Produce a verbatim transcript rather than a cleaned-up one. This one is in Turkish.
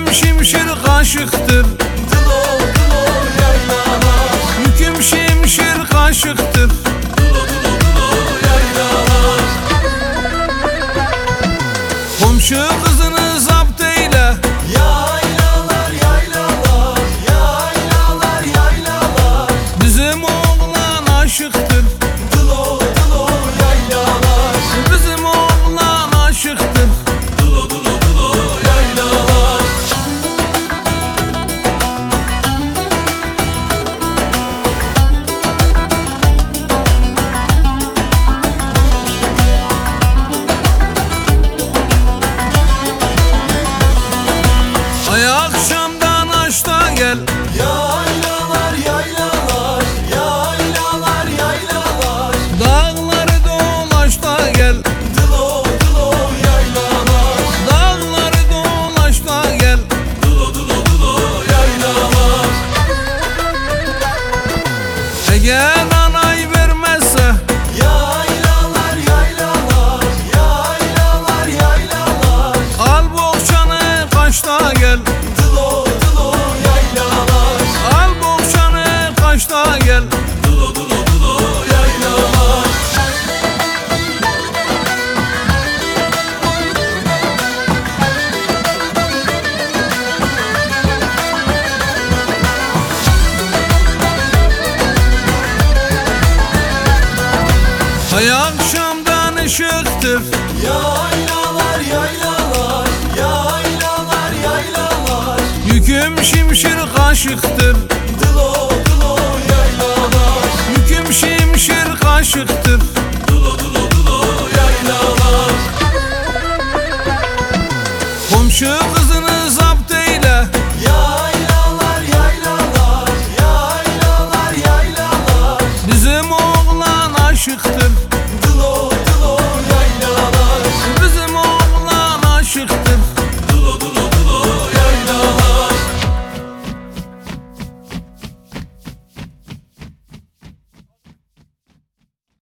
Yüküm şimşir kaşıktır. Dılo dılo yaylalar. Yüküm şimşir kaşıktır. Dılo dılo dılo yaylalar. Komşu kızını zapt eyle. Yaylalar yaylalar. Yaylalar yaylalar. Bizim oğlan aşıktır. Dılo dılo yaylalar. Bizim oğlan aşıktır. Dılo dılo dılo yaylalar. Ay akşamdan aşta gel. Yaylalar yaylalar. Yaylalar yaylalar. Dağları dolaş da gel. Dılo dılo yaylalar. Dağları dolaş da gel. Dılo dılo dılo yaylalar. Eğer anay vermezse Yaylalar yaylalar. Yaylalar yaylalar. al bohçanı kaçta gel. Dılo dılo yaylalar. Al bohçanı kaçta gel. Dılo dılo dılo yaylalar. Ay akşamdan ışıktır. Yaylalar yaylalar. Yaylalar yaylalar. Yüküm şimşir kaşıktır.